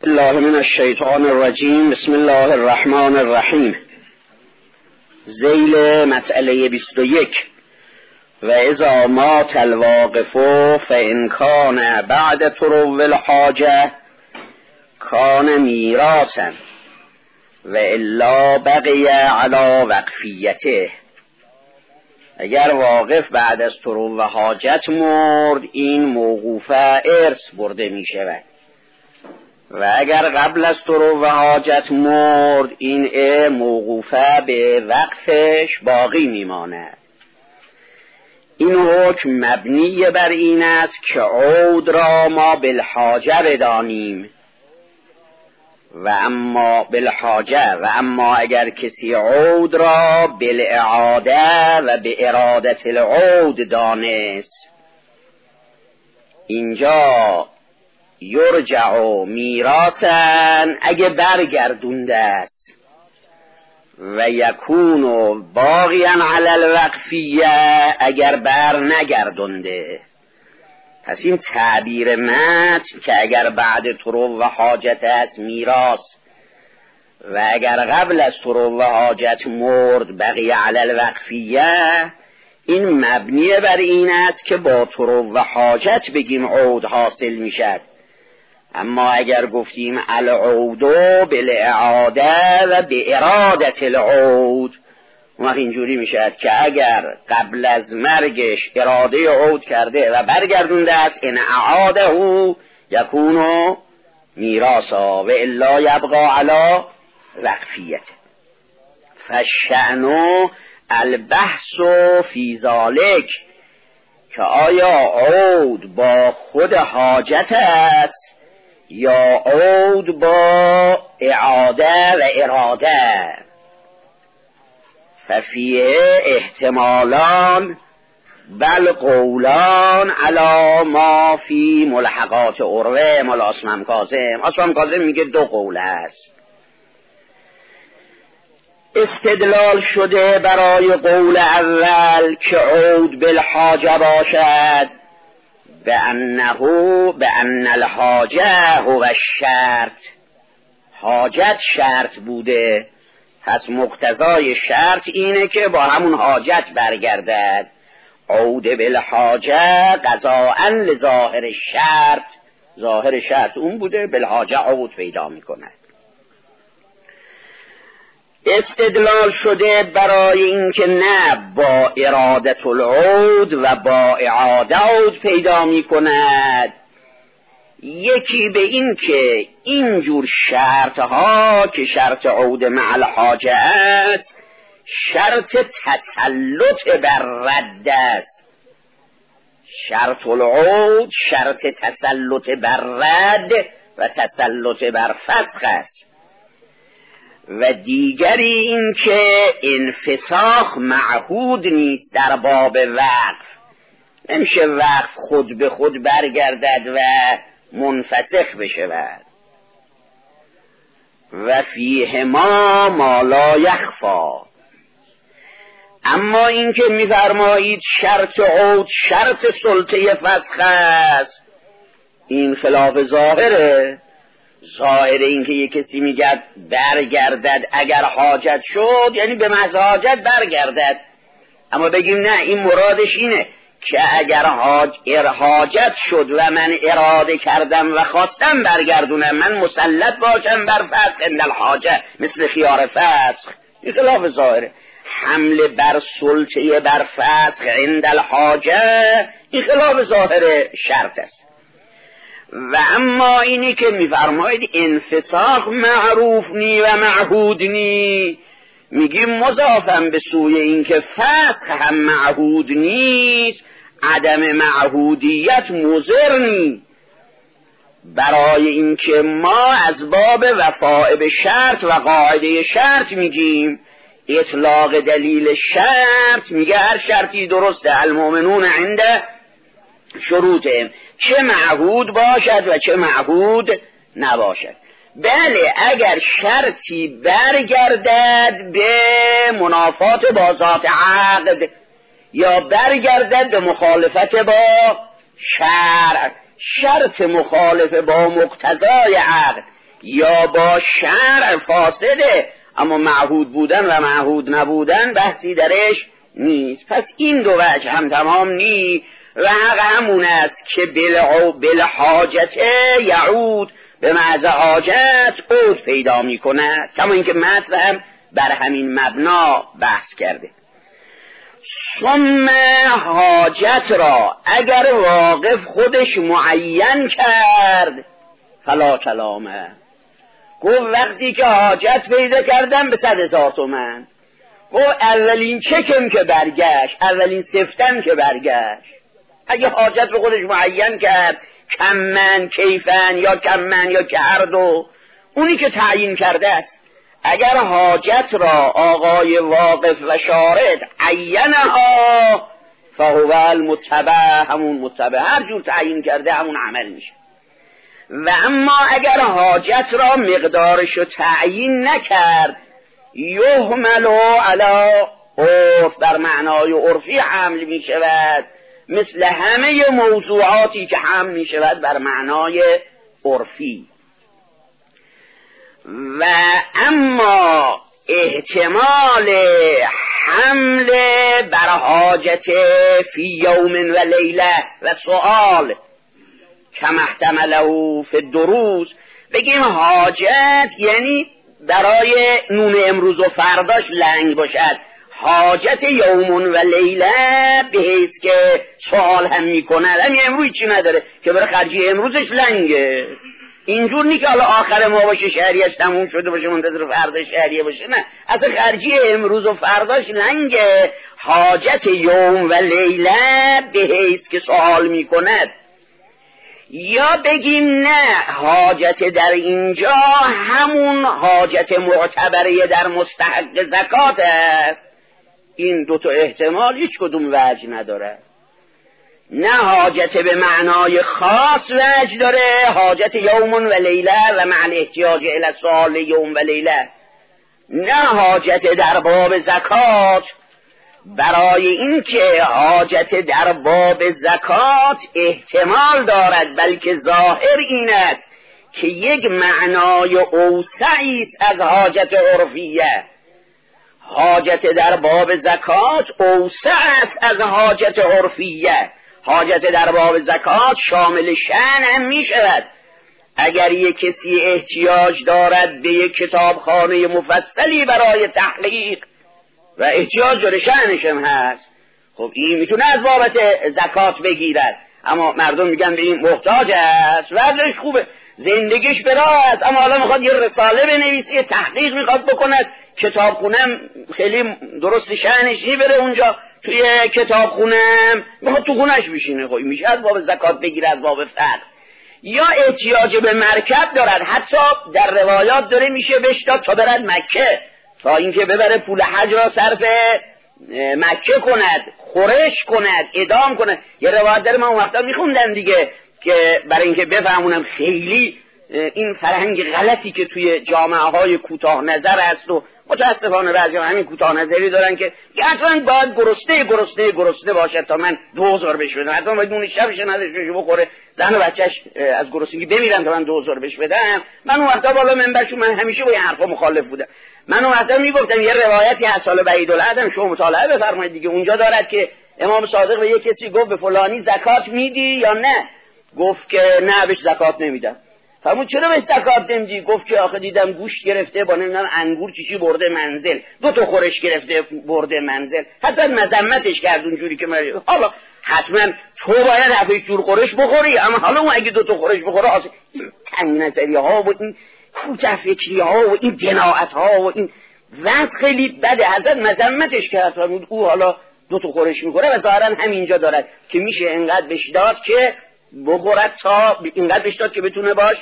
بالله من الشیطان الرجیم. بسم الله الرحمن الرحیم. ذیل مسئله 21. و اذا مات الواقف فان کان بعد طرو الحاجه کان میراثا و الا بقی علی وقفیته. اگر واقف بعد از طرو حاجت مرد، این موقوفه ارث برده می شود، و اگر قبل از طرو حاجت مرد، این موقوفه به وقفش باقی میماند. این حکم مبنی بر این است که عود را ما بالحاجه بدانیم و اما اگر کسی عود را بالاعاده و به ارادت العود دانست، اینجا یرجع میراثا اگه برگردونده است، و یکون باقیا علی الوقفیه اگر بر نگردونده. پس این تعبیر متن که اگر بعد طرو و حاجت است میراث، و اگر قبل از طرو و حاجت مرد بقی علی الوقفیه، این مبنی بر این است که با طرو و حاجت بگیم عود حاصل میشد. اما اگر گفتیم العود بالاعاده و به ارادت العود، وقت اینجوری میشد که اگر قبل از مرگش اراده عود کرده و برگردونده است، این اعاده یکونو میراثا و الا یبقى علی وقفیت. فالشأن البحث فی ذلک، که آیا عود با خود حاجت است یا عود با اعاده و اراده. ففیه احتمالان بل قولان علی ما فی ملحقات عروه مال اسمم کاظم میگه دو قول است. استدلال شده برای قول اول که عود بالحاجه باشد به ان الحاجه هو الشرط، حاجت شرط بوده، پس مقتضای شرط اینه که با همون حاجت برگردد. عود بالحاجه قضاء لظاهر الشرط، ظاهر شرط اون بوده، بالحاجه عود پیدا میکنه. استدلال شده برای اینکه نه با ارادت العود و با اعاده عود پیدا می کند. یکی به این که اینجور شرطها که شرط عود مع الحاجه است، شرط تسلط بر رد است. شرط العود شرط تسلط بر رد و تسلط بر فسخ است. و دیگری این که انفساخ معهود نیست در باب وقف. نمیشه وقف خود به خود برگردد و منفسخ بشود. و فیه ما لا یخفا. اما این که میفرمایید شرط عود شرط سلطه فسخ است، این خلاف ظاهره. ظاهر این که یک کسی میگه برگردد اگر حاجت شد، یعنی به محض حاجت برگردد. اما بگیم نه، این مرادش اینه که اگر حاجت شد و من اراده کردم و خواستم برگردونم، من مسلط باشم بر فسخ عند الحاجه مثل خیار فسخ. این خلاف ظاهره. حمله بر سلطه بر فسخ عند الحاجه، این خلاف ظاهر شرط است. و اما اینی که میفرمایید انفساخ معروف نی و معهود نی، میگیم مضافم به سوی این که فسخ هم معهود نیست، عدم معهودیت مضر نی. برای اینکه ما از باب وفاء به شرط و قاعده شرط میگیم، اطلاق دلیل شرط میگه هر شرطی درسته، المؤمنون عند شروطهم، چه معهود باشد و چه معهود نباشد. بله، اگر شرطی برگردد به منافات با ذات عقد یا برگردد به مخالفت با شرع، شرط مخالف با مقتضای عقد یا با شرع فاسده، اما معهود بودن و معهود نبودن بحثی درش نیست. پس این دو وجه هم تمام نی و حق همون است که بالحاجت یعود، به محض حاجت عود پیدا می کند، کما اینکه متن هم بر همین مبنا بحث کرده. ثم حاجت را اگر واقف خودش معین کرد فلا کلامه، گفت وقتی که حاجت پیدا کردم به 100,000 تومان، گفت اولین چکم که برگشت، اولین سفتم که برگشت. اگه حاجت رو خودش معین کرد کمن کیفن یا کمن یا که هر دو، اونی که تعیین کرده است، اگر حاجت را آقای واقف و شارد عینها فهو المتبع، همون متبع، هر جور تعیین کرده همون عمل میشه. و اما اگر حاجت را مقدارش رو تعیین نکرد یحمل علی عرف، بر معنای عرفی حمل می شود، مثل همه موضوعاتی که حمل می شود بر معنای عرفی. و اما احتمال حمل بر حاجت فی یوم و لیله و سؤال کما احتمله فی الدروس، بگیم حاجت یعنی برای نون امروز و فرداش لنگ باشد، حاجت یومون و لیله به حیث که سوال هم میکنه، همین امروز چی نداره که برای خرجی امروزش لنگه. اینجور نی که حالا آخر ما باشه شهریش تموم شده باشه منتظر فردا شهریه باشه، نه، اصلا خرجی امروز و فرداش لنگه. حاجت یوم و لیله به حیث که سوال میکند. یا بگیم نه، حاجت در اینجا همون حاجت معتبره در مستحق زکات است. این دو تا احتمال هیچ کدوم وجه نداره. نه حاجت به معنای خاص وجه داره، حاجت یوم و لیله و معنی احتیاج الی سؤال یوم و لیله، نه حاجت در باب زکات. برای اینکه حاجت در باب زکات احتمال دارد، بلکه ظاهر این است که یک معنای اوسعی از حاجت عرفیه. حاجت در باب زکات اوسع است از حاجت عرفیه. حاجت در باب زکات شامل شأن هم می شود. اگر یک کسی احتیاج دارد به یک کتابخانه مفصلی برای تحقیق و احتیاج داره شأنش هم هست، خب این میتونه از بابت زکات بگیرد. اما مردم میگن به این محتاج است، وضعش خوبه، زندگیش به راه است، اما حالا میخواد یه رساله بنویسه، تحقیق میخواد بکند، کتابخونم خیلی درست شأنش نمیبره اونجا توی کتابخونم، میخواد تو خونش بشینه، خب میشه از باب زکات بگیره، از باب فقر. یا احتیاج به مرکب دارد، حتی در روایات داره میشه بهش داد تا برد مکه، تا اینکه ببره پول حج را صرف مکه کند، خورش کند، ادام کند. یه روایت داره من اون وقتا میخوندم دیگه که برای اینکه بفهمونم خیلی این فرهنگ غلطی که توی جامعه های کوتاه نظر است و متاسفانه بعضی همین کوتاه نظری دارن که اصلا باید گرسنه باشد تا من 2000 بهش بدم، حتما باید اون شبش نداشته بخوره، زن و بچهش از گرسنگی بمیرن تا من 2000 بهش بدم. من اون وقتا بالا منبرشون من همیشه با این حرفا مخالف بودم. من اون وقتا میگفتم یه روایتی از سال بعید العهد شما مطالعه بفرمایید دیگه، اونجا دارد که امام صادق به یک کسی گفت به فلانی زکات میدی یا نه؟ گفت که نه بهش زکات نمیدم. فرمود چرا بهش زکات نمیدی؟ گفت که آخه دیدم گوشت گرفته با نمیدونم انگور چیچی برده منزل، 2 تا خورش گرفته برده منزل، حتی مذمتش کرد اونجوری که حالا حتما تو باید هفت جور خورش بخوری، اما حالا اون اگه 2 تا خورش بخوره این تنگ نظری ها و این کوته فکری ها و این جناعت ها و این وقت خیلی بده، حضرت مذمتش کرد. فرمود او حالا 2 تا خورش میخوره و ظاهرا همینجا دارد که میشه انقدر بهش داد که بخورد، تا اینقدر بهش داد که بتونه باش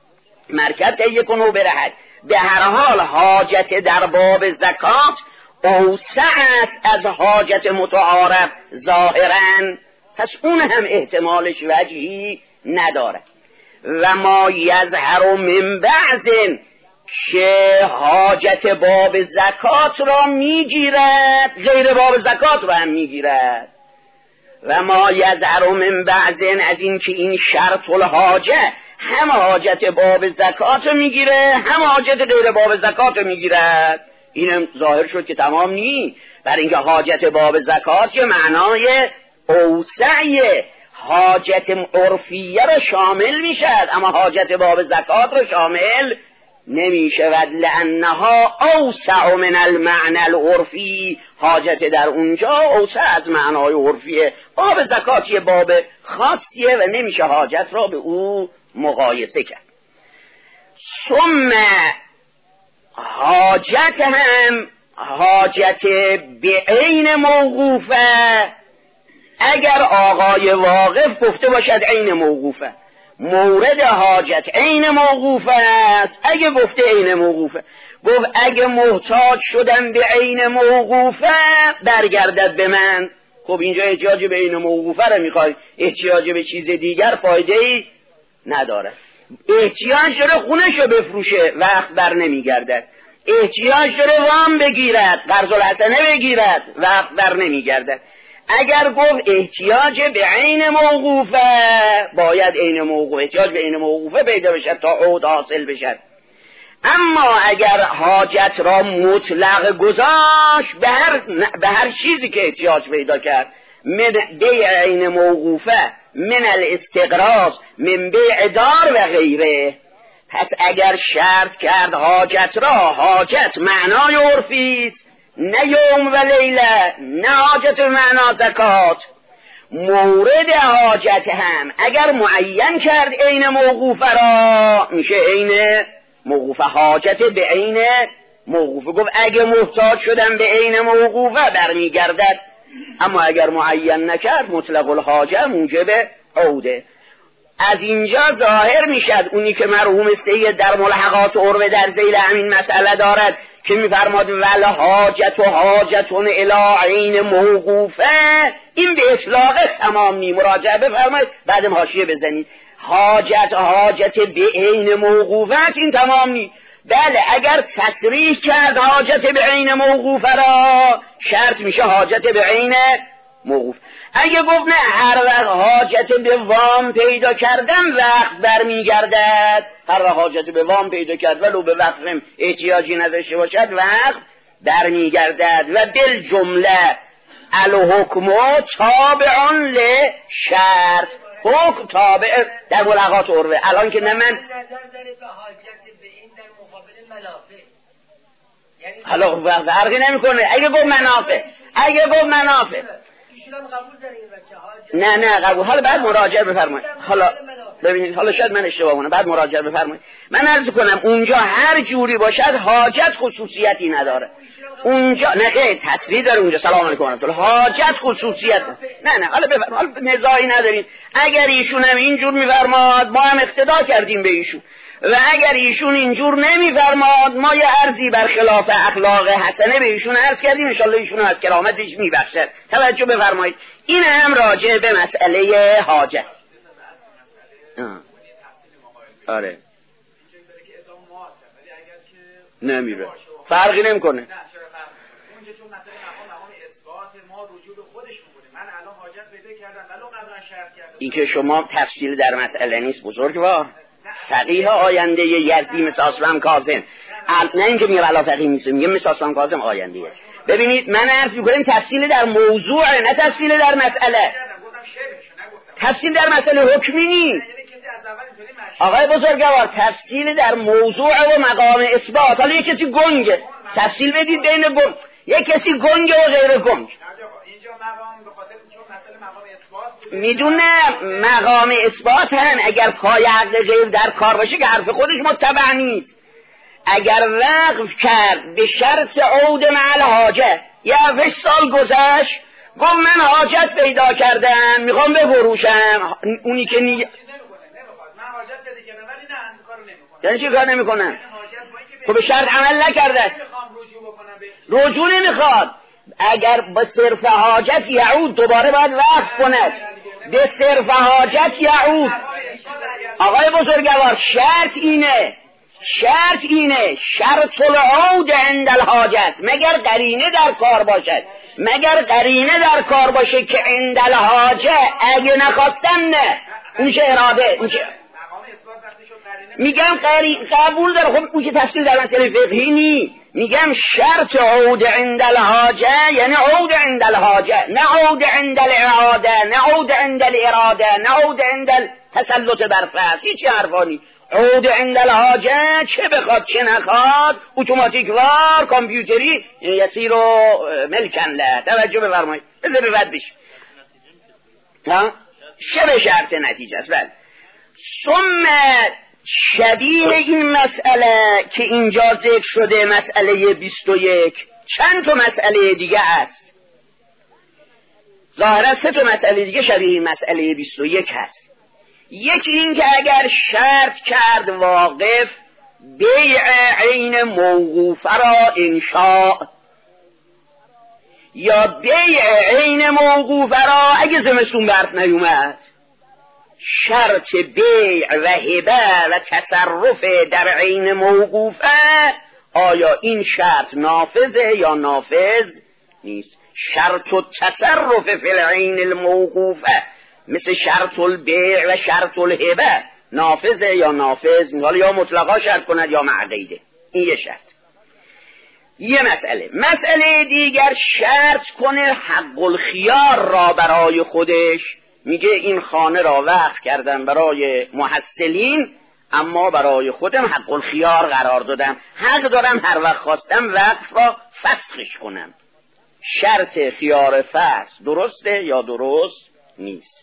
مرکب تهیه کنه و برهد. به هر حال حاجت در باب زکات اوسع است از حاجت متعارف ظاهرا، پس اون هم احتمالش وجهی نداره. و ما یظهر من بعض که حاجت باب زکات را میگیرد، غیر باب زکات را هم میگیرد. و ما یظهر من بعض از این که این شرط الحاجه هم حاجت باب زکات رو میگیره هم حاجت غیر باب زکات رو میگیرد. اینم ظاهر شد که تمام نی، برای اینکه حاجت باب زکات که معنای اوسعیه، حاجت عرفیه رو شامل میشد اما حاجت باب زکات رو شامل نمیشود. لانها اوسع من المعنى العرفی، حاجت در اونجا اوسع از معنای عرفیه. باب زکات یه باب خاصیه و نمیشه حاجت را به او مقایسه کرد. ثم حاجت هم حاجت به عین موقوفه، اگر آقای واقف گفته باشد عین موقوفه، مورد حاجت عین موقوفه است. اگه گفته عین موقوفه، گفت اگه محتاج شدم به عین موقوفه برگردد به من. خب اینجا احتیاج به عین موقوفه رو میخوای، احتیاج به چیز دیگر فایده ای نداره. احتیاج داره خونشو بفروشه، وقت بر نمیگردد. احتیاج داره وام بگیرد، قرض الحسنه بگیرد، وقت بر نمیگردد. اگر گفت احتیاج به عین موقوفه، باید عین موقوفه، احتیاج به عین موقوفه پیدا بشد تا عود حاصل بشد. اما اگر حاجت را مطلق گذاشت به هر چیزی که احتیاج پیدا کرد، من بیع عین موقوفه، من الاستقراض، من بیع دار و غیره، پس اگر شرط کرد حاجت را، حاجت معنای عرفی است، نه یوم و لیله، نه حاجت معنا زکات. مورد حاجت هم اگر معین کرد عین موقوفه را، میشه عین موقوفه، حاجت به عین موقوفه. گفت اگه محتاج شدم به عین موقوفه برمیگردد. اما اگر معین نکرد مطلق الحاجه موجب عوده. از اینجا ظاهر میشد اونی که مرحوم سید در ملحقات عروه در ذیل همین مسئله دارد که میفرماد ول حاجت و حاجتون الی عین موقوفه، این به اطلاق تمام نی. مراجعه بفرمایید بعدم حاشیه بزنید. حاجت به عین موقوفه این تمام نی. بله اگر تصریح کرد حاجت به عین موقوفه را، شرط میشه حاجت به عین موقوف. اگه گفت نه هر وقت حاجت به وام پیدا کردم وقت برمیگردد، هر وقت حاجت به وام پیدا کرد ولو به وقتم احتیاجی نداشته باشد وقت برمیگردد. و دل جمله الحکم تابع لشرط، حکم تابع در ملحقات عروه. الان که نه من حالا فرقی نمیکنه. اگه گفت منافع نه قبول. حالا بعد مراجعه بفرمایید. حالا ببینید، حالا شاید من اشتباه کنم، بعد مراجعه بفرمایید. من عرض کنم اونجا هر جوری باشد حاجت خصوصیتی نداره. اونجا نه که تصریح داره اونجا. سلام علیکم و رحمت الله. حاجت خصوصیت نه حالا بفرمایید. حالا نزاعی نداریم. اگر ایشون هم اینجور میفرماد ما هم اقتدا کردیم به ایشون، و اگر ایشون اینجور نمیفرماد ما یه عرضی برخلاف اخلاق حسنه به ایشون عرض کردیم، ان شاءالله ایشون از کرامتش میبخشد. توجه بفرمایید. این هم راجع به مسئله حاجت. آره نمیره، فرقی نمیکنه. این که شما تفصیل در مسئله نیست بزرگوار. فقیه آینده یزدی مثل اسلام کاظم، نه اینکه میگه علا فقیه نیست، میگه مثل اسلام کاظم آینده است. ببینید من عرض میکنم تفصیل در موضوع، نه تفصیل در مسئله. تفصیل در مسئله حکمی نیست آقای بزرگوار، تفصیل در موضوع و مقام اثبات. حالا یک کسی گنگه، تفصیل بدید بین گنگ، یک کسی گنگه و غیر گنگ. میدونم مقام اثبات هم اگر پای حق غیر در کار باشه که حرف خودش متبع نیست. اگر وقف کرد به شرط عود مع حاجه، یه 7 سال گذشت گفت من حاجت پیدا کردم میخوام بفروشم، اونی که یعنی چی کار نمیکنن؟ خب به شرط عمل نکرده، رجوع نمیخواد. اگر به صرف حاجت یعود دوباره باید وقف کند، به صرف حاجت یعود. آقای بزرگوار شرط اینه شرط العود عند الحاجت، مگر قرینه در کار باشه که عند الحاجه اگه نخواستن نه، اون چه اراده، اون چه میگم قبول داره. خب اون که تفصیل در مسئله فقهی نی. میگم شرط عود عند الحاجه یعنی عود عند الحاجه، نه عود عند الاعاده، نه عود عند الاراده، نه عود عند التسلط بر فرد. هیچ حرفانی. عود عند الحاجه، چه بخواد چه نخواد، اتوماتیک وار کامپیوتری یسیر و ملکن له. توجه بفرمایید بذار رد بشه. ها شبه شرط نتیجه است. بله. ثم شبیه این مسئله که اینجا ذکر شده، مسئله 21، چند تا مسئله دیگه است. ظاهرا 3 تا مسئله دیگه شبیه این مسئله 21 هست. یکی این که اگر شرط کرد واقف بیع عین موقوفه را انشاء، یا بیع عین موقوفه را اگه زمستون برف نیومد، شرط بیع و هبه و تصرف در عین موقوفه، آیا این شرط نافذه یا نافذ نیست؟ شرط التصرف فی العین الموقوفه مثل شرط البیع و شرط الهبه نافذه یا نافذ نیست؟ یا مطلقا شرط کند یا معقیده. این یه شرط. یه مسئله دیگر شرط کنه حق الخیار را برای خودش. میگه این خانه را وقف کردم برای محصلین، اما برای خودم حق الخیار قرار دادم، حق دارم هر وقت خواستم وقف را فسخش کنم. شرط خیار فسخ درسته یا درست نیست؟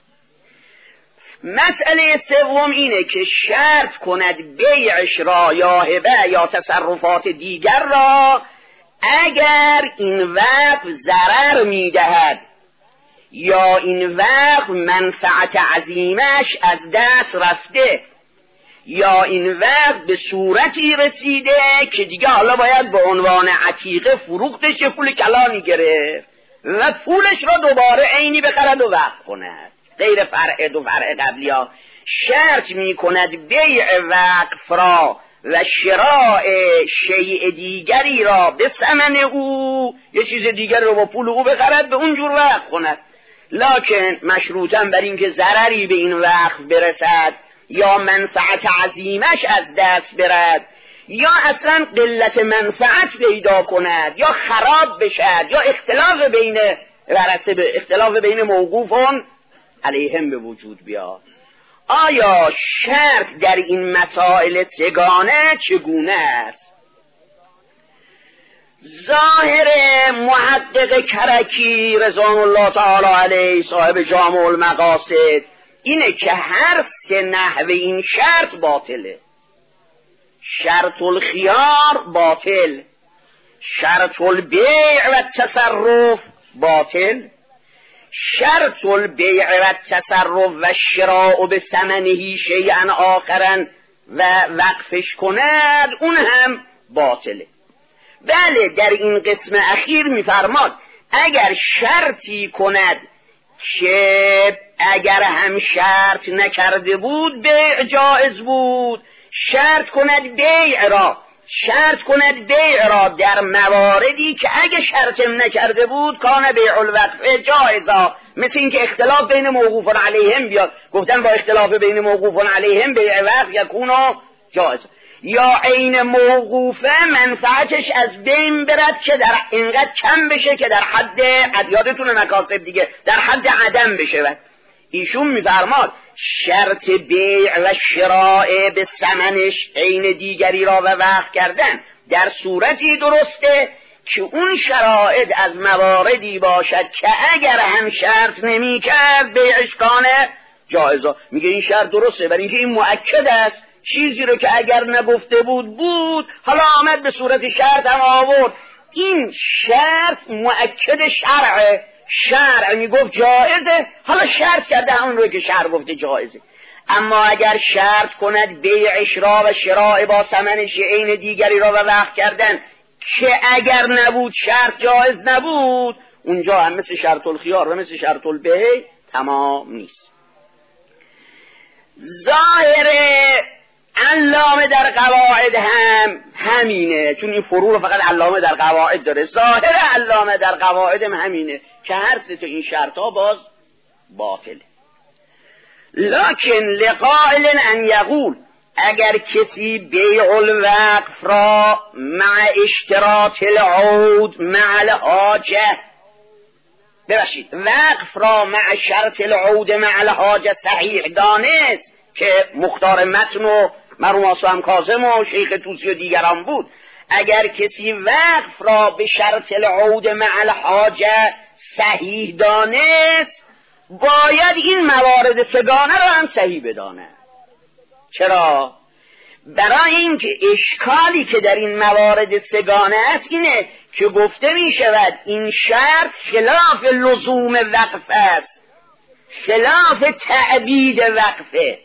مسئله سوم اینه که شرط کند بیعش را یا هبه یا تصرفات دیگر را اگر این وقف ضرر میدهد یا این وقف منفعت عظیمش از دست رفته یا این وقت به صورتی رسیده که دیگه حالا باید به عنوان عتیقه فروختش پول کلانی گرفت و پولش را دوباره عینی بخرد و وقف کند، غیر فرع دو فرع قبلی ها. شرط می کند بیع وقف را و شراء شیء دیگری را به ثمن او، یه چیز دیگر رو با پول او بخرد به اونجور وقف کند، لکن مشروطاً بر این که ضرری به این وقف برسد یا منفعت عظیمش از دست برد یا اصلا قلت منفعت پیدا کند یا خراب بشد یا اختلاف بین موقوفون علیهم به وجود بیاد. آیا شرط در این مسائل سگانه چگونه است؟ ظاهر محقق کرکی رضوان الله تعالی علیه صاحب جامع المقاصد اینه که هر 3 نحو این شرط باطله. شرط الخیار باطل، شرط البیع و تصرف باطل، شرط البیع و تصرف و شراء به ثمنه شیئا آخرا و وقفش کند اون هم باطله. بله در این قسم اخیر میفرماد اگر شرطی کند که اگر هم شرط نکرده بود بیع جائز بود، شرط کند بیع را در مواردی که اگه شرطم نکرده بود کان بیع الوقف جائزا، مثل این که اختلاف بین موقوفون علیهم بیاد، گفتن با اختلاف بین موقوفون علیهم بیع وقف یکونو جائزا، یا عین موقوفه منفعتش از بین برد که در اینقدر کم بشه که در حد یادتونه مکاسب دیگه در حد عدم بشه. ایشون میفرماد شرط بیع و شراء به ثمنش عین دیگری را و وقف کردن در صورتی درسته که اون شرایط از مواردی باشد که اگر هم شرط نمی کرد بیعش کانه جایزا. میگه این شرط درسته برای اینکه این مؤکد است، چیزی رو که اگر نگفته بود حالا آمد به صورت شرط هم آورد. این شرط مؤکد شرع میگفت جایزه، حالا شرط کرده همون رو که شرع گفته جایزه. اما اگر شرط کند بیعش را و شراء با ثمنش عین دیگری را و وقف کردن که اگر نبود شرط جایز نبود، اونجا هم مثل شرط الخیار و مثل شرط البیع تمام نیست. ظاهر علامه در قواعد هم همینه، چون این فروع رو فقط علامه در قواعد داره. ظاهر علامه در قواعد هم همینه که هر 3 تا این شرط ها باز باطله. لکن لقائل ان یقول، اگر کسی بیع الوقف را مع اشتراط العود مع الحاجه، ببخشید وقف را مع شرط العود مع الحاجه صحیح دانست که مختار متن و مرحوم آصم کاظم و شیخ طوسی و دیگران بود، اگر کسی وقف را به شرط العود مع الحاجه صحیح دانست باید این موارد سگانه را هم صحیح بداند. چرا؟ برای اینکه اشکالی که در این موارد سگانه است اینه که گفته می شود این شرط خلاف لزوم وقف است، خلاف تعبید وقفه.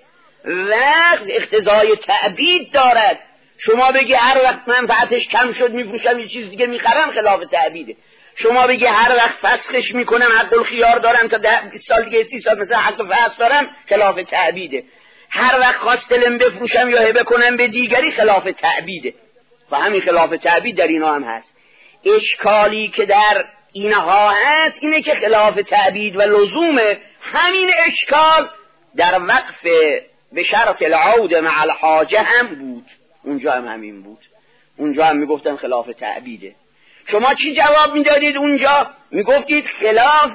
وقف اقتضای تعبید دارد. شما بگی هر وقت منفعتش کم شد میفروشم یه چیز دیگه میخرم، خلاف تعبیده. شما بگی هر وقت فسخش میکنم حق الخیار دارم تا 20 سال دیگه 30 سال مثلا حق فسخ دارم، خلاف تعبیده. هر وقت خواستلم بفروشم یا هبه کنم به دیگری، خلاف تعبیده. و همین خلاف تعبید در اینا هم هست. اشکالی که در اینها هست اینه که خلاف تعبید و لزوم همین اشکال در وقف به شرط العود مع الحاجه هم بود. اونجا هم همین بود. اونجا هم میگفتن خلاف تعبیده. شما چی جواب میدادید اونجا؟ میگفتید خلاف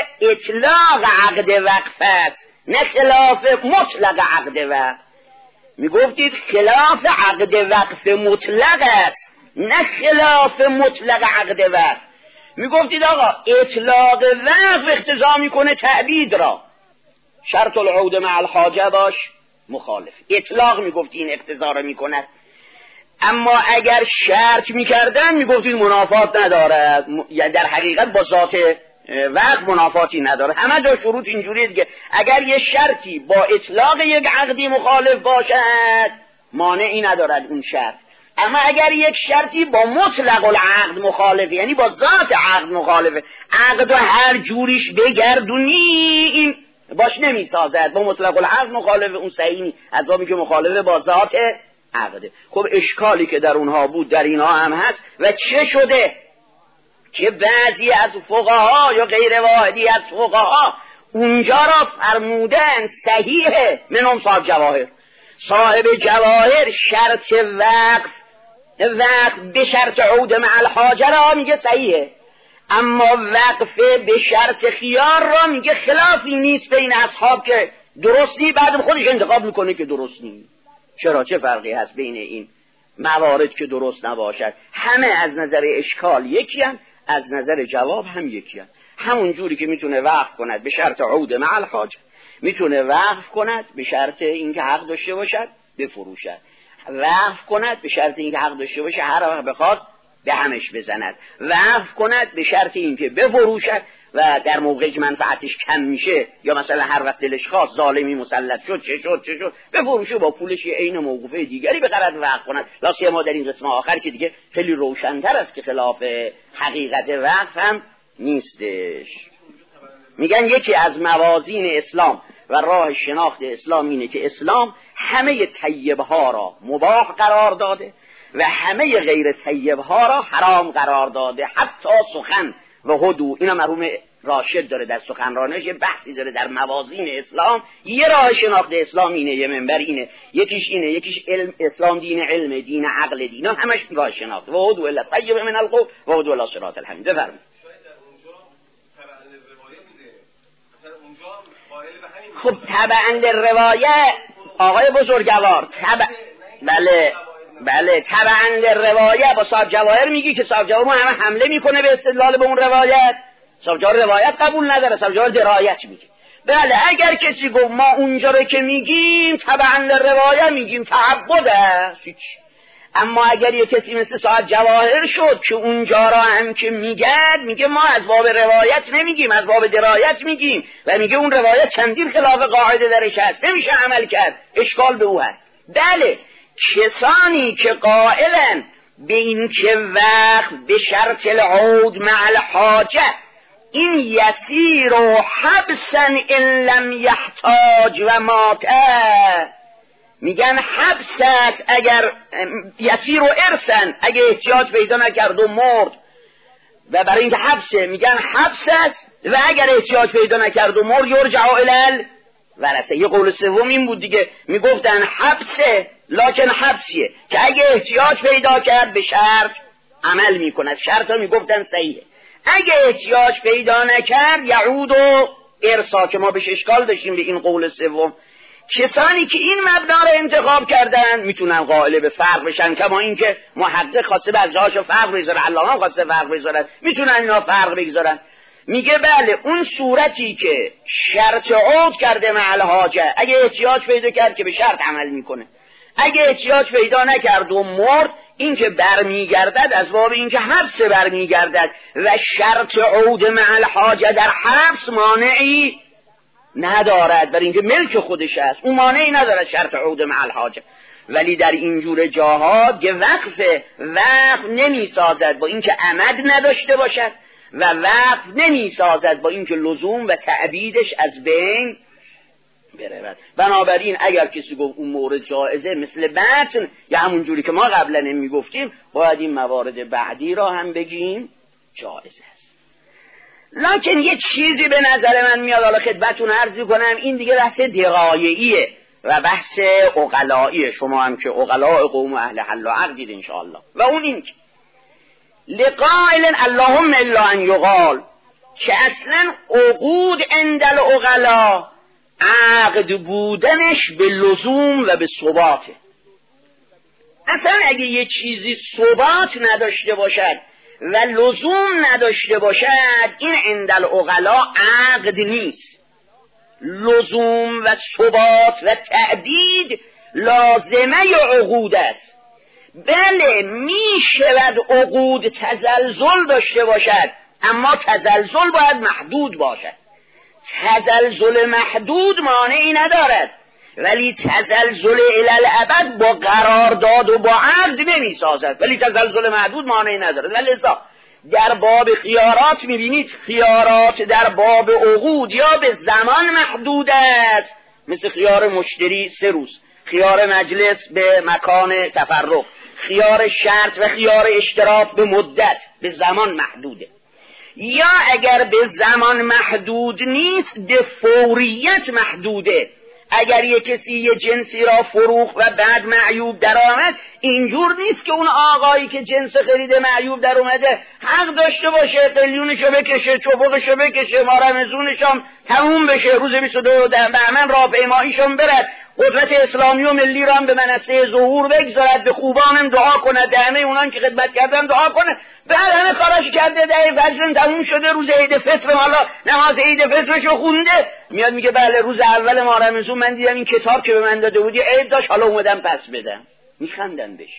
اطلاق عقد وقف است، نه خلاف مطلق عقد وقف. میگفتید خلاف عقد وقف مطلق است، نه خلاف مطلق عقد وقف. میگفتید آقا اطلاق وقف اقتضا میکنه تعبید را، شرط العود مع الحاجه باش مخالف. اطلاق میگفتی این اقتضا را میکند. اما اگر شرط میکردن میگفتید منافات ندارد، در حقیقت با ذات وقت منافاتی نداره. همه جا شروط اینجوریه دیگه. اگر یه شرطی با اطلاق یک عقدی مخالف باشد مانعی ندارد اون شرط. اما اگر یک شرطی با مطلق العقد مخالفه، یعنی با ذات عقد مخالفه، عقد و هر جوریش بگردونی این باش نمیسازد، با مطلق العقد مخالفه، اون صحیح نیست، از بابی که مخالفه با ذات عقده. خب اشکالی که در اونها بود در اینها هم هست. و چه شده که بعضی از فقها یا غیر واحدی از فقها اونجا را فرمودن صحیحه. منهم صاحب جواهر. صاحب جواهر شرط وقف به شرط عود مع الحاجه را میگه صحیحه، اما وقف به شرط خیار را میگه خلافی نیست بین اصحاب که درستی، بعد خودش انتخاب میکنه که درست نیست. چرا؟ چه فرقی هست بین این موارد که درست نباشد؟ همه از نظر اشکال یکی هم، از نظر جواب هم یکی هم. همون جوری که میتونه وقف کند به شرط عود مع الحاجه، میتونه وقف کند به شرط اینکه حق داشته باشد بفروشد، وقف کند به شرط اینکه حق داشته باشه هر وقت بخواد به همش بزند، وقف کند به شرط اینکه بفروشد و در موقعی که منفعتش کم میشه یا مثلا هر وقت دلش خواست ظالمی مسلط شد چه شد بفروشه، با پولش یه عین موقوفه دیگری بخرد وقف کند. لاسیه ما در این قسم آخر که دیگه خیلی روشن‌تر است که خلاف حقیقت وقف هم نیستش. میگن یکی از موازین اسلام و راه شناخت اسلام اینه که اسلام همه طیبها را مباح قرار داده و همه غیر طیبها را حرام قرار داده، حتی سخن و هدو. اینا مرحوم راشد داره در سخنرانیش یه بحثی داره در موازین اسلام. یه راه شناخت اسلام اینه، یه منبر اینه، یکیش اینه، یکیش علم اسلام دین علم، دین عقل، دین همش راه شناخت. و هدو الا طیب من القول و هدو الا صراط الحمید. بفرمایید. خب تبعا للروایه آقای بزرگوار، بله تبعا للروایه با صاحب جواهر میگی که صاحب جواهر همه حمله میکنه به استدلال به اون روایت. صاحب جواهر روایت قبول نداره، صاحب جواهر درایت میگه. بله اگر کسی گفت ما اونجا رو که میگیم تبعا للروایه میگیم تعبده، اما اگر یه کسی مثل صاحب جواهر شد که اونجا را هم که میگه ما از باب روایت نمیگیم، از باب درایت میگیم، و میگه اون روایت چندین خلاف قاعده درش هست، نمیشه عمل کرد، اشکال به او هست. بله کسانی که قائلن به این که وقت به شرط العود مع الحاجه این یسیر و حبسن ان لم یحتاج و ماته، میگن حبس است اگر یسیر و ارسن، اگر احتیاج پیدا نکرد و مرد، و برای اینکه حبسه میگن حبس است، و اگر احتیاج پیدا نکرد و مرد یرجع الی ورثه. یه قول سوم این بود دیگه، میگفتن حبسه لکن حبسیه، که اگه احتیاج پیدا کرد به شرط عمل میکند، شرط ها میگفتن صحیحه. اگه احتیاج پیدا نکرد یعود و ارثا، که ما بهش اشکال داشتیم به این قول سوم. کسانی که این مبنا رو انتخاب کردن میتونن قائل به فرق بشن، کما اینکه محقق خواسته بعضی‌هاشو فرق بذاره، علامه خواسته فرق بذارن، میتونن اینا فرق بگذارن. میگه بله اون صورتی که شرط عود کرده مع الحاجه، اگه احتیاج پیدا کرد که به شرط عمل میکنه، اگه احتیاج پیدا نکرد و مرد، این که برمیگردد از باب این که حبس برمیگردد و شرط عود مع الحاجه در حبس مانعی ندارد، برای اینکه ملک خودش است، اون مانعی ندارد شرط عود مع الحاجه. ولی در اینجور جاها که وقف نمی سازد با اینکه عمد نداشته باشد و وقف نمی سازد با اینکه لزوم و تعبیدش از بین برود. بنابراین اگر کسی گفت اون مورد جائزه مثل بطن یا همون جوری که ما قبلا میگفتیم، باید این موارد بعدی را هم بگیم جائزه است. لکن یه چیزی به نظر من میاد، حالا خدمتتون عرض کنم، این دیگه بحث دقایعیه و بحث عقلاییه، شما هم که عقلاء قوم اهل حل و عقدید انشاءالله. و اون این که لقائل اللهم الا ان یقال، که اصلا عقود عند العقلاء عقد بودنش به لزوم و به ثباته. اصلا اگه یه چیزی ثبات نداشته باشد و لزوم نداشته باشد، این عند العقلاء عقد نیست. لزوم و ثبات و تعدید لازمه عقود است. بله می شود عقود تزلزل داشته باشد، اما تزلزل باید محدود باشد. تزلزل محدود مانعی ندارد، ولی تزلزل الالعبد با قرارداد و با عقد نمی سازد، ولی تزلزل محدود مانعی ندارد. ولی لذا در باب خیارات میبینید خیارات در باب عقود یا به زمان محدود است، مثل خیار مشتری 3 روز، خیار مجلس به مکان تفرق، خیار شرط و خیار اشتراط به مدت، به زمان محدوده. یا اگر به زمان محدود نیست به فوریت محدوده. اگر یک کسی یه جنسی را فروخت و بعد معیوب در آمد، اینجور نیست که اون آقایی که جنس خریده معیوب در اومده حق داشته باشه قلیونشو بکشه، چوبقشو بکشه، مارمزونشم تموم بشه، روز 22 بهمن راهپیماییشون برد، قدرت اسلامی و ملی را هم به منصه ظهور بگذارد، به خوبانم دعا کنه، دهنه اونان که خدمت کردن دعا کنه، بعد همه کاراش کرده، ده فجر تموم شده، روز عید فطر حالا نماز عید فطرشو خونده، میاد میگه بله روز اول ماه رمضان من دیدم این کتاب که به من داده بودی عیب داشت، حالا اومدم پس بدم. میخندن بهش.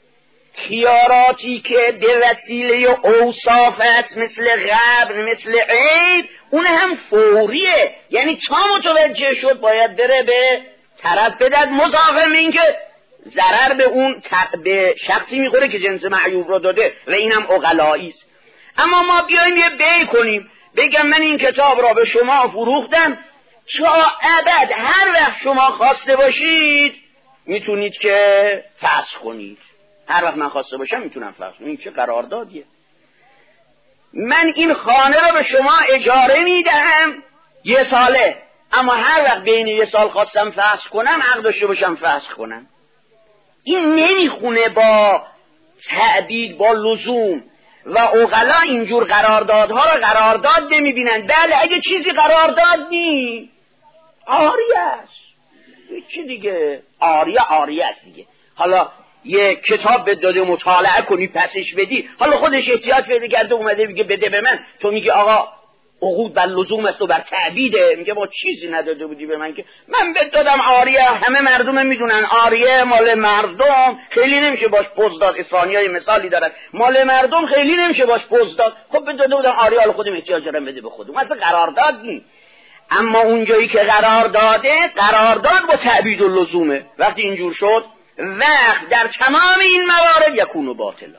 خیاراتی که به وسیله اوصاف است، مثل قبل، مثل عید، اون هم فوریه، یعنی تا متوجه شد باید بره به طرف بدد، مضافه این که ضرر به اون به شخصی میخوره که جنس معیوب رو داده و اینم عقلایی است. اما ما بیایم یه بیع کنیم، بگم من این کتاب را به شما فروختم، تا ابد هر وقت شما خواسته باشید میتونید که فسخ کنید، هر وقت من خواسته باشم میتونم فسخ کنم. این چه قراردادیه؟ من این خانه را به شما اجاره میدهم 1 ساله، اما هر وقت بین 1 سال خواستم فسخ کنم حق داشته باشم فسخ کنم. این نمیخونه با تعبید، با لزوم. و عقلا اینجور قراردادها را قرارداد نمیبینن. بله اگه چیزی قرارداد نی عاریه است، چی دیگه؟ عاریه است دیگه. حالا یه کتاب به داده مطالعه کنی پسش بدی، حالا خودش احتیاج پیدا کرده اومده میگه بده به من، تو میگه آقا عقود بر لزوم است و بر تعبیده، میگه با چیزی نداده بودی به من که من بهت دادم عاریه، همه مردم میدونن عاریه مال مردم خیلی نمیشه باش پوز داد، اسپانیای مثالی دارن مال مردم خیلی نمیشه باش پوز داد، خب بهت داده بودم عاریه، حالا خودم احتیاج دارم بده به خودم، اصلا قرارداد نی. اما اونجایی که قرار داده قرارداد با تعبید و لزومه، وقتی اینجور شد وقت در تمام این موارد یکون و باطلا.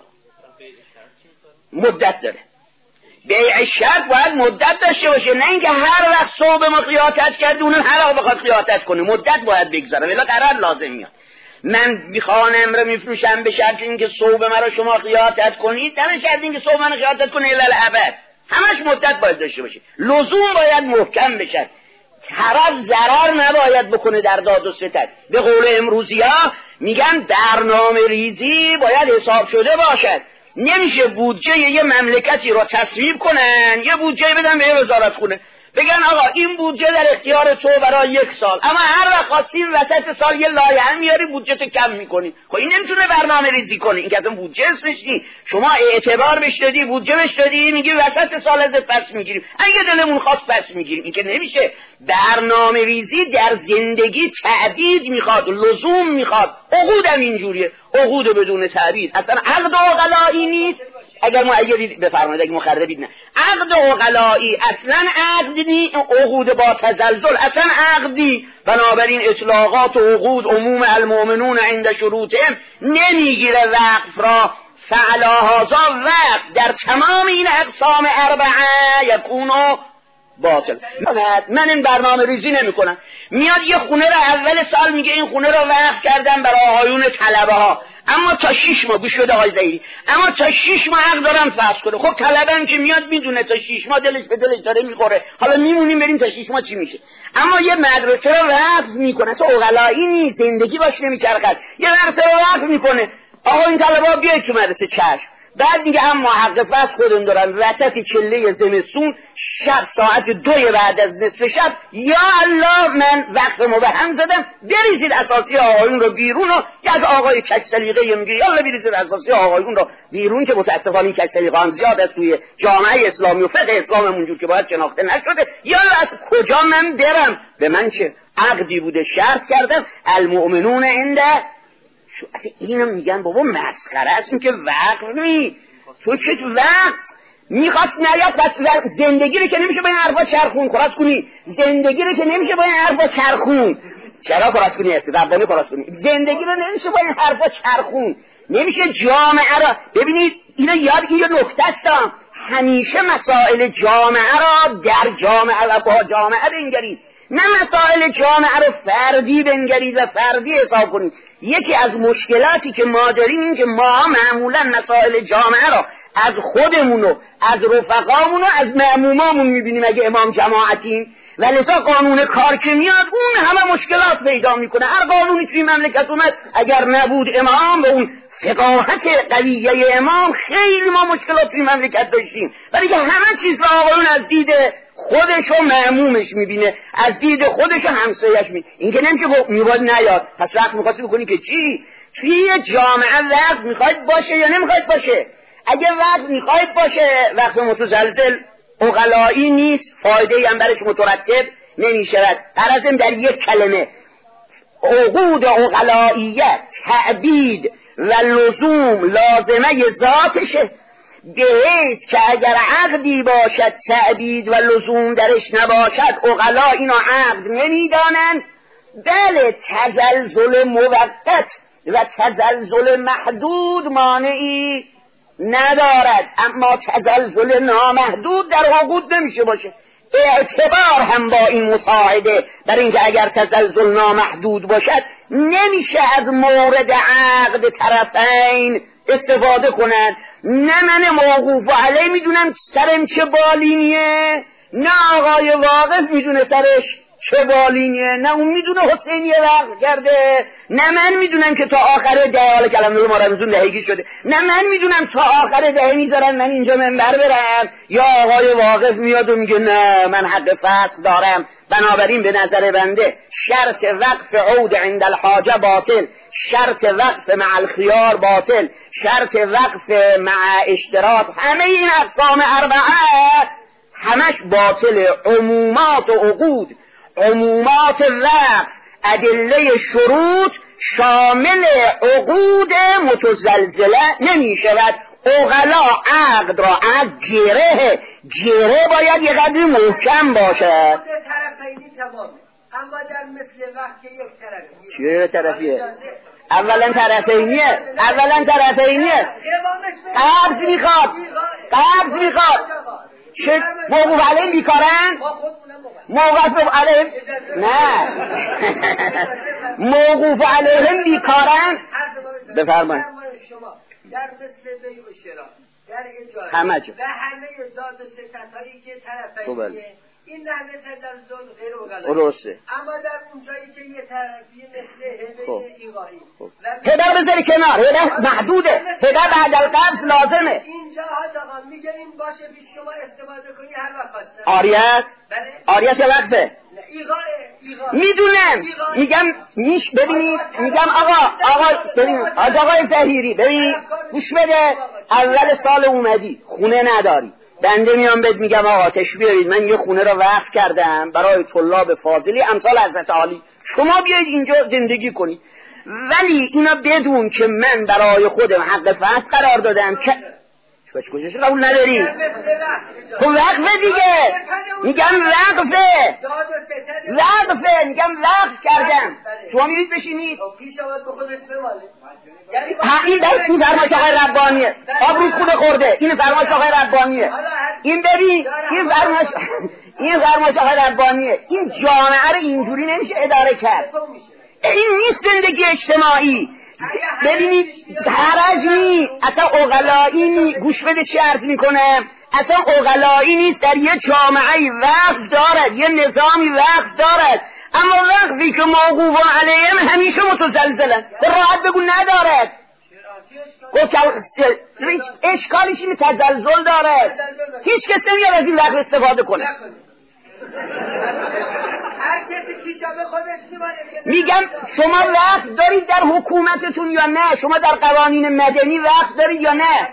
مدت داره، بیع شرط باید مدت داشته باشه، نه اینکه هر وقت صبح ما خیاطت کرد اونم هر وقت بخواد خیاطت کنه، مدت باید بگذاره، ولی قرار لازم میاد. من میخوانم رو میفروشم به شرط اینکه صبح مرا شما خیاطت کنید، نه به شرط اینکه صبح من خیاطت کنه الی الابد، همش مدت باید داشته باشه، لزوم باید محکم بشه. طرف ضرر نباید بکنه در داد و ستد. به قول امروزی‌ها میگن برنامه ریزی باید حساب شده باشد. نمیشه بودجه یه مملکتی رو تصویب کنن، یه بودجه بدن به یه وزارتخونه بگن آقا این بودجه در اختیار تو برای 1 سال، اما هر وقت خواستیم وسط سال یه لایحه میاری بودجه تو کم میکنی. خب این نمیتونه برنامه ریزی کنه، این که اصلا بودجه اسمش نیست. شما اعتبار بهش دادی، بودجه بهش دادی، میگی وسط سال ازت پس میگیریم، اگه دلمون خواست پس میگیریم. این که نمیشه. برنامه ریزی در زندگی تعبید میخواد، لزوم میخواد. عقود هم اینجوریه، عقود بدون تعبید اصلا عقد عقلایی نیست. اگر معیدی بفرمایید، اگر مخربید نه. عقد عقلایی اصلا عقد نی، عقود با تزلزل اصلا عقدی. بنابراین اطلاقات و عقود عموم المؤمنون عند شروطهم نمیگیره وقف را. فعلا هذا وقف در تمام این اقسام 4 یکونو باطل. من این برنامه ریزی نمی کنم. میاد یه خونه رو اول سال میگه این خونه رو وقف کردم برای آقایون طلبه ها، اما تا 6 ماه گوش بده آقای زهیری، اما تا 6 ماه حق دارم فرض کنه. خب طلبم که میاد میدونه تا 6 ماه دلش به دلش داره میخوره، حالا میمونیم بریم تا 6 ماه چی میشه. اما یه مدرسه رو وقف میکنه، اصلا عقلایی نیست، زندگی باش نمیچرخد. یه مدرسه رو وقف میکنه، آقا این طلبه بیاید تو مدرسه، چشم. بعد میگه اما حق فصل خودم دارن وسط چله زمستون شب ساعت 2 بعد از نصف شب، یا الله من وقت مبهم زدم، بریزید اساسی آقایون رو بیرون. و یک آقای کج سلیقه میگه یالا بریزید اساسی آقایون رو بیرون، که متاسفانه این کج سلیقه هم زیاد است توی جامعه اسلامی و فقه اسلام اونجور که باید شناخته نشده. یالا از کجا من برم؟ به من چه؟ عقدی بوده، شرط کردم المؤمنون عند. اصلا اینو میگن بابا مسخره است، این که وقت نی. تو چه وقت میخواست نیاد؟ پس زندگی رو که نمیشه با این حرفا چرخون. خلاص کنی زندگی رو که نمیشه با این حرفا چرخون. چرا خلاص کنی است؟ ربانی خلاص کنی زندگی رو نمیشه با این حرفا چرخون. نمیشه جامعه را ببینید. اینو یاد، این یه نکته است. همیشه مسائل جامعه را در جامعه و با جامعه بنگرید، نه مسائل جامعه رو فردی بنگرید و فردی حساب کنید. یکی از مشکلاتی که ما داریم این که ما معمولا مسائل جامعه را از خودمون و از رفقامون و از مأمومامون میبینیم اگه امام جماعتیم، و لذا قانون کار که میاد اون همه مشکلات پیدا میکنه. هر قانونی توی مملکت اومد اگر نبود امام و اون فقاهت قویه امام، خیلی ما مشکلات توی مملکت داشتیم. ولی که همه چیز را آقایون از دید خودش و معمومش میبینه، از دید خودش و همسایش میبینه. این که نمیشه میباد نیاد. پس وقت میخواستی بکنی که چی؟ توی جامعه وقت میخواید باشه یا نمیخواید باشه؟ اگه وقت میخواید باشه، وقت متزلزل عقلایی نیست، فایده هم برش مترتب نمیشود. غرضم در یک کلمه عقود عقلاییه تعبید و لزوم لازمه ذاتشه، به حیث که اگر عقدی باشد تعبید و لزوم درش نباشد عقلا اینو عقد نمیدانند. بله تزلزل موقت و تزلزل محدود مانعی ندارد، اما تزلزل نامحدود در عقود نمیشه باشه. اعتبار هم با این مساعده بر اینکه اگر تزلزل نامحدود باشد نمیشه از مورد عقد طرفین استفاده کنند. نه من موقوف علیه میدونم سرم چه بالینیه، نه آقای واقف میدونه سرش چه بالینیه، نه اون میدونه حسینیه وقت کرده، نه من میدونم که تا آخر ده، حالا کلمه ما رمزون دهگی شده، نه من میدونم تا آخر ده میذارن من اینجا منبر برم، یا آقای واقف میاد و میگه نه من حق فصل دارم. بنابراین به نظر بنده شرط وقف عود عند الحاجه باطل، شرط وقف مع الخيار باطل، شرط وقف مع اشتراط، همه این اقسام 4 همش باطل. عمومات و عقود، عمومات وقف، ادله شروط شامل عقود متزلزله نمی شود. عقلا عقد را عقد گره باید یه قدری محکم باشد. طرفینی تمامه، اما در مثل وقت که یک طرفیه. چه طرفیه؟ اولا طرفینیه. قبض میخواد. چه موقوف علیهم بیکارن؟ موقوف علیهم نه. موقوف علیهم بیکارن. بفرمایید. در مثل بیع و شراء، در اجاره همه جا و همه داد و ستدهایی که طرفینیه این نحوه تزلزل غیر اوغلایی درسته. اما در اونجایی که یه طرفی مثل هبه ایغایی هبه بذاری کنار، هبه محدوده، هبه بعد القبض لازمه. اینجا آقا میگه این باشه پیش شما استفاده کنی هر وقت خواستن. آریه است؟ آریه چه وقته؟ میدونم، میگم ببینید، میگم آقا ببینید، آقای ظهیری ببینید گوش بده، اول سال اومدی خونه نداری، بنده میام بهت میگم آقا تشریف بیارید، من یه خونه را وقف کردم برای طلاب فاضلی امثال حضرت عالی، شما بیایید اینجا زندگی کنید، ولی اینا بدون که من برای خودم حق فحص قرار دادم که کجاش قبول نداری؟ خب وقفه دیگه، میگم وقفه، میگم وقف کردم، شما میرید بشینید این این فرمایش آقای ربانیه، آبروز خود خورده، این فرمایش آقای ربانیه، این ببین این فرمایش آقای ربانیه، این جامعه رو اینجوری نمیشه اداره کرد، این نیست زندگی اجتماعی. ببینید حرج نی، اصلا اوغلایی نی، گوش بده چی عرض میکنم، اصلا اوغلایی نیست، در یه جامعه وقف دارد، یه نظامی وقف دارد، اما وقفی که موقوف علیهم همیشه متزلزلن، راحت بگو ندارد. اشکالش این تزلزل دارد، هیچ کس نمیاد از این وقت استفاده کنه. میگم شما وقت دارید در حکومتتون یا نه؟ شما در قوانین مدنی وقت دارید یا نه؟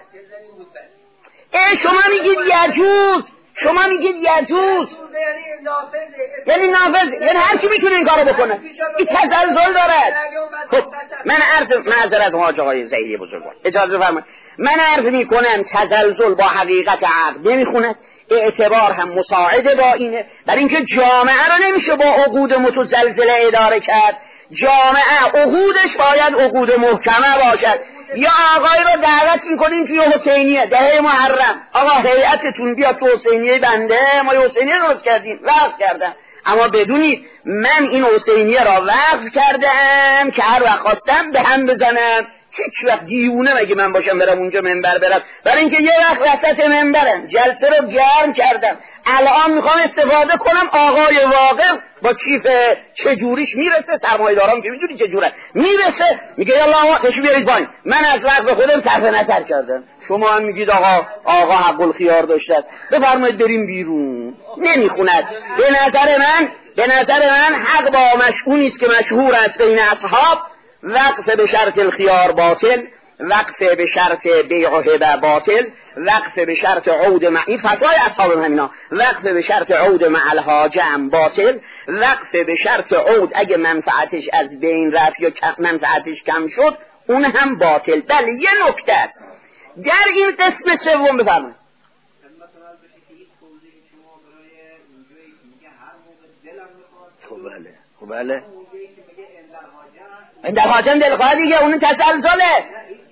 شما میگید یجوز، شما میگید یجوز یعنی نافذ، یعنی هر کی میتونه این کارو بکنه، این تزلزل دارد. خب من معذرت حاج آقای ظهیری بزرگوار اجازه فرمایید، من عرض میکنم تزلزل با حقیقت عقد نمیخوند، اعتبار هم مساعده با اینه، برای اینکه جامعه رو نمیشه با عقود متزلزله اداره کرد، جامعه عقودش باید عقود محکمه باشد. یا آقای رو دعوت میکنیم توی حسینیه دهه محرم، آقا هیئتتون بیاد تو حسینیه بنده، ما حسینیه درست کردیم، وقف کردم، اما بدونید من این حسینیه را وقف کردم که هر وقت خواستم به هم بزنم، هیچ وقت دیونه مگه من باشم برم اونجا منبر برم، برای اینکه یه وقت وسط منبرم جلسه رو گرم کردم، الان میخوام استفاده کنم، آقای واقع با کیف چجوریش میرسه، سرمایه‌دارام که میدونی چجوره میرسه، میگه یالا تشو بیارید پایین، من از وقت خودم صرف نظر کردم، شما هم میگید آقا حق الخیار داشته است، بفرمایید بریم بیرون. نمیخوند. به نظر من حق با مشهور است که مشهور است بین اصحاب، وقف به شرط الخیار باطل، وقف به شرط بیع و هبه باطل، وقف به شرط عود مع این فتوای اصحاب همینا، وقف به شرط عود مع الحاجه باطل، وقف به شرط عود اگه منفعتش از بین رفت یا منفعتش کم شد اون هم باطل. بله یه نکته است در این قسم سوم بفرمایید. خب بله این در حاجم دلخواه دیگه، اون تزلزله،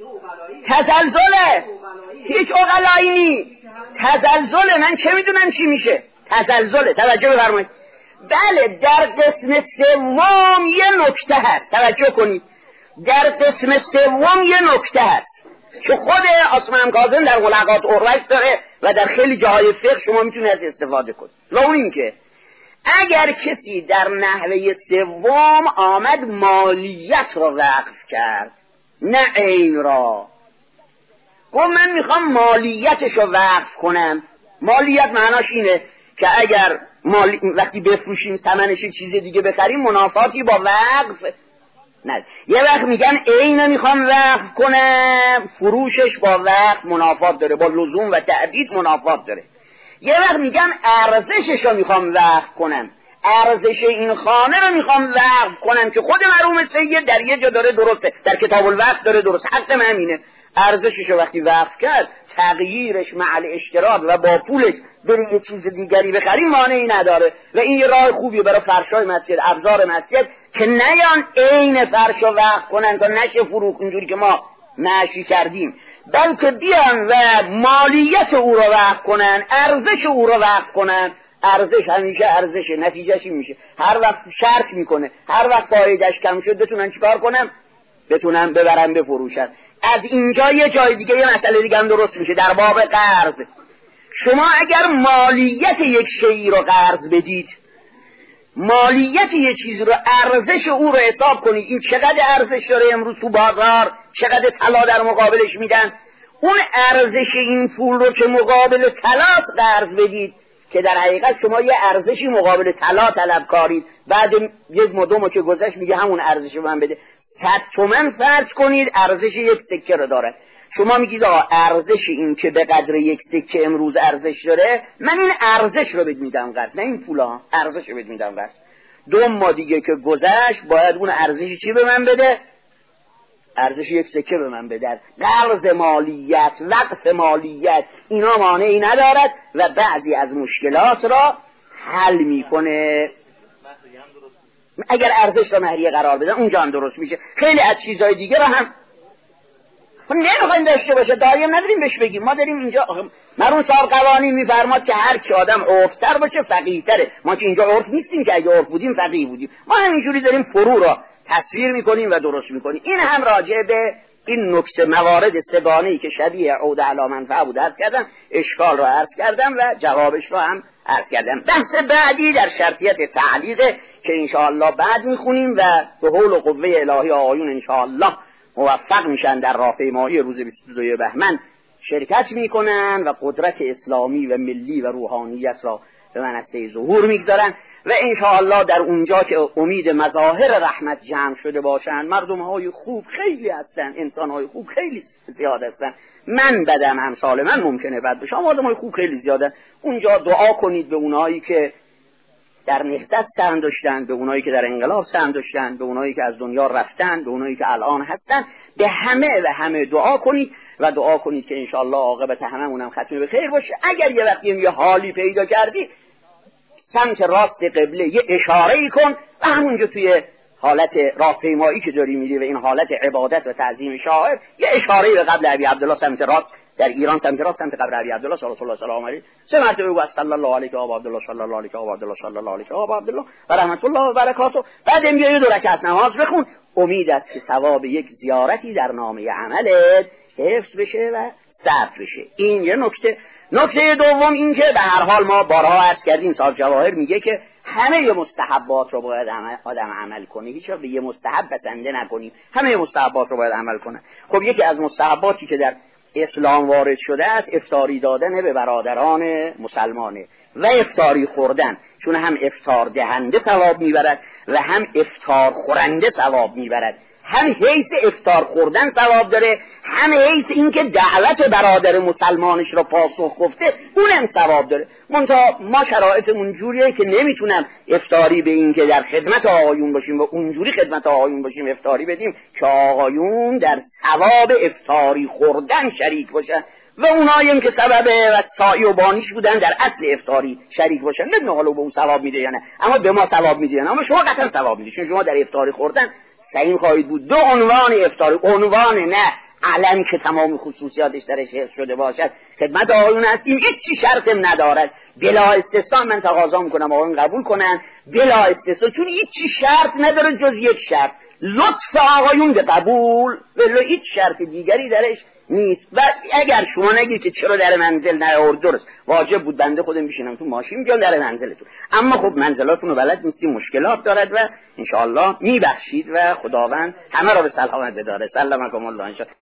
هیچ اوغلایی نی، تزلزله، من چه میدونم چی میشه، تزلزله. توجه بفرمایید. بله در قسم سوم یه نکته هست، توجه کنید، در قسم سوم یه نکته هست که خود عاصم کاظم در ملحقات اروش داره و در خیلی جاهای فقه شما میتونید از استفاده کنید، و اون این که اگر کسی در نحوه سوم آمد مالیت را وقف کرد نه عین را، گفت من میخوام مالیتش را وقف کنم، مالیت معناش اینه که اگر وقتی بفروشیم ثمنش چیز دیگه بخریم منافاتی با وقف نه. یه وقت میگن عین میخوام وقف کنم، فروشش با وقف منافات داره، با لزوم و تعبید منافات داره. یه وقت میگن ارزشش رو میخوام وقف کنم، ارزش این خانه رو میخوام وقف کنم که خود مرحوم سید در یه جا داره درسته، در کتاب الوقف داره درسته، حق من اینه. ارزشش رو وقتی وقف کرد تغییرش مع اشتراط و با پولش بریم یه چیز دیگری بخریم مانعی نداره، و این یه راه خوبیه برای فرشای مسجد، ابزار مسجد، که نیان عین فرش رو وقف کنن تا نشه فروخت اینجوری که ما معشی کردیم، بلکه بیان و مالیت او رو وقف کنن، ارزش او رو وقف کنن. ارزش همیشه ارزشه، نتیجهش این میشه هر وقت شرط میکنه، هر وقت فایدهش کم شد بتونن چیکار کنن؟ بتونن ببرن بفروشن. از اینجا یه جای دیگه یه مسئله دیگه هم درست میشه در باب قرض. شما اگر مالیت یک شیء رو قرض بدید، مالیت یک چیز رو، ارزش او رو حساب کنید، این چقدر ارزش داره امروز تو بازار، چقدر طلا در مقابلش میدن، اون ارزش این پول رو که مقابل طلا قرض بدید، که در حقیقت شما یه ارزشی مقابل طلا طلب کارید، بعد یک مدومو که گذشت میگه همون ارزش رو من بده. 100 تومن فرض کنید ارزش یک سکه رو داره، شما میگید آقا ارزش این که به قدر یک سکه امروز ارزش داره، من این ارزش رو بهت میدم قرض، نه این پولا، ارزش رو بهت میدم قرض. 2 ماه دیگه که گذشت باید اون ارزشی چی به من بده؟ ارزش یک سکه به من بده. قرض مالیت، وقف مالیت، اینا مانعی ندارد و بعضی از مشکلات را حل میکنه. اگر ارزش را مهریه قرار بدن اونجا هم درست میشه. خیلی از چیزهای دیگه را هم نمیخوایم داشته باشه، دایم نداریم بهش بگیم. ما داریم اینجا مرون صاحب قوانین میفرماد که هر کی آدم عرفتر باشه فقیه‌تره. ما که اینجا عرف نیستیم که اگه عرف بودیم فقیه بودیم. ما همینجوری داریم فرو را تصویر میکنیم و درست میکنیم. این هم راجع به این نکته موارد سگانه‌ای که شبیه عود علی منفعه بود عرض کردم، اشکال را عرض کردم و جوابش را هم عرض کردم. بحث بعدی در شرطیت تعلیق که انشاءالله بعد میخونیم و به حول و قوه الهی آقایون انشاءالله موفق میشن در راهپیمایی روز 22 بهمن شرکت میکنن و قدرت اسلامی و ملی و روحانیت را به منصه ظهور میگذارن و انشاءالله در اونجا که امید مظاهر رحمت جمع شده باشن، مردم های خوب خیلی هستن، انسان های خوب خیلی زیاد هستن، من بدم همسال من ممکنه بد بشم، آدم های خوب خیلی زیادن. اونجا دعا کنید به اونایی که در نهضت سهم داشتن، به اونایی که در انقلاب سهم داشتن، به اونایی که از دنیا رفتن، به اونایی که الان هستن، به همه و همه دعا کنید و دعا کنید که انشاءالله عاقبت هممونم ختم به خیر باشه. اگر یه وقتی یه حالی پیدا کردی سمت راست قبله یه اشاره‌ای کن و همونجا توی حالت راهپیمایی که داری میری و این حالت عبادت و تعظیم شاعر یه اشاره‌ای به قبل ابی عبدالله سمت راست، در ایران سمت راست سمت قبر ابی عبدالله صلی الله علیه و آله 3 مرتبه بگو صلی الله علیه و عبدالله صلی الله علیه و عبدالله صلی الله علیه و عبدالله و رحمت الله و برکاته. بعد میای یه 2 رکعت نماز بخون. امید است که ثواب یک زیارتی در نامه عملت حفظ بشه و ثبت بشه. این یه نکته. نکته دوم این که به هر حال ما بارها عرض کردیم، صاحب جواهر میگه که همه مستحبات رو باید آدم عمل کنه، هیچ وقت به یه مستحب بسنده نکنیم، همه مستحبات رو باید عمل کنه. خب یکی از مستحباتی که در اسلام وارد شده است افطاری دادن به برادران مسلمانه و افطاری خوردن، چون هم افطار دهنده ثواب میبرد و هم افطار خورنده ثواب میبرد. هم حیث افطار خوردن ثواب داره، هم حیث اینکه دعوت برادر مسلمانش رو پاسخ گفته اونم ثواب داره. منتها ما شرایطمون جوریه که نمیتونم افطاری به این که در خدمت آقایون باشیم و اونجوری خدمت آقایون باشیم افطاری بدیم که آقایون در ثواب افطاری خوردن شریک باشن و اوناییم که سبب و سائی و بانیش بودن در اصل افطاری شریک باشن. نمیدونم حالا به اون ثواب میده یا نه، اما به ما ثواب میده، اما شما قطعا ثواب میده، چون شما در افطاری خوردن سعیم خواهید بود. 2 عنوان افطاری، عنوان نه علم که تمام خصوصیاتش درش حفظ شده باشد، خدمت آقایون هستیم، هیچ شرط ندارد، بلا استثنا من تقاضا میکنم آقایون قبول کنن بلا استثنا، چون هیچ شرط نداره جز یک شرط، لطف آقایون به قبول، ولی هیچ شرط دیگری درش نیست. و اگر شما نگید که چرا در منزل نیاورد، درست واجب بود بنده خودم بشینم تو ماشین بیام در منزلتون، اما خب منزلاتون رو بلد نیستیم، مشکلات دارد و انشاءالله میبخشید و خداوند همه را به سلامت بداره. سلامکم الله.